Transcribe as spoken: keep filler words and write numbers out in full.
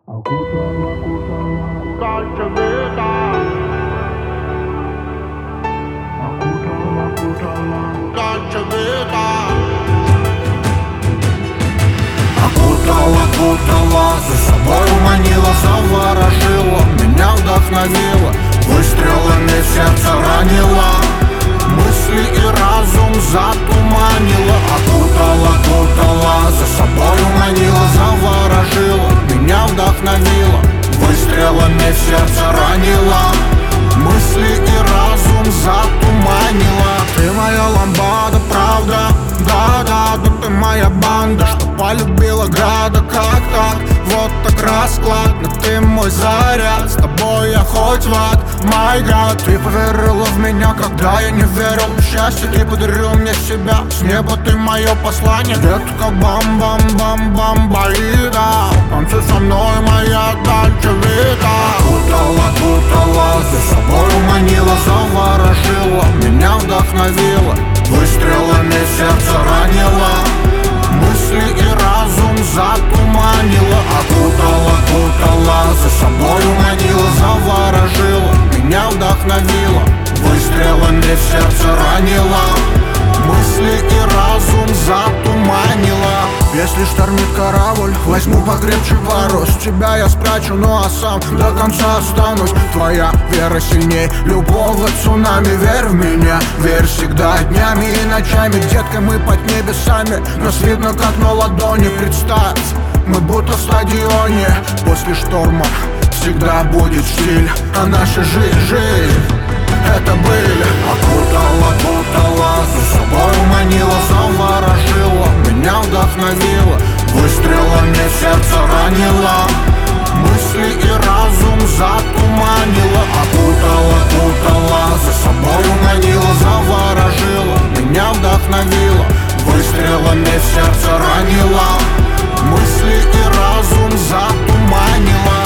Окутала, окутала, Дальше века, окутала, окутала, дальше века. Окутала, окутала, за собой уманила, заворожила, меня вдохновила, выстрелами в сердце ранила, мысли и разум затуманила. Окутала, окутала, за собой уманила, заворожила, меня вдохновила, выстрелами в сердце ранила, мысли и разум затуманила. Ты моя ламбада, правда, да-да, да ты моя банда, что полюбила града, как так, вот так расклад. Но ты мой заряд, с тобой я хоть в ад, my God. Ты поверила в меня, когда я не верил в счастье, ты подарил мне себя, с неба ты мое послание. Детка, бам-бам-бам-бам-боида, танцуй со мной, моя дальше вида. Окутала, окутала, за собой уманила, заворожила, меня вдохновила, выстрелами в сердце ранила, мысли и разум затуманила. Окутала, окутала, за собой уманила, заворожила, меня вдохновила, выстрелами в сердце ранила, мысли и разум затуманила. Если штормит корабль, возьму покрепче парус, тебя я спрячу, ну а сам до конца останусь. Твоя вера сильней любого цунами, верь в меня, верь всегда, днями и ночами. Детка, мы под небесами, нас видно как на ладони. Представь, мы будто в стадионе, после шторма всегда будет штиль, а наша жизнь, жизнь это были. Окутала, окутала, за собой уманила, заворожила, меня вдохновила, выстрелами в сердце ранила, мысли и разум затуманила. Окутала, окутала, за собой уманила, заворожила, меня вдохновила, выстрелами в сердце ранила, мысли и разум затуманила.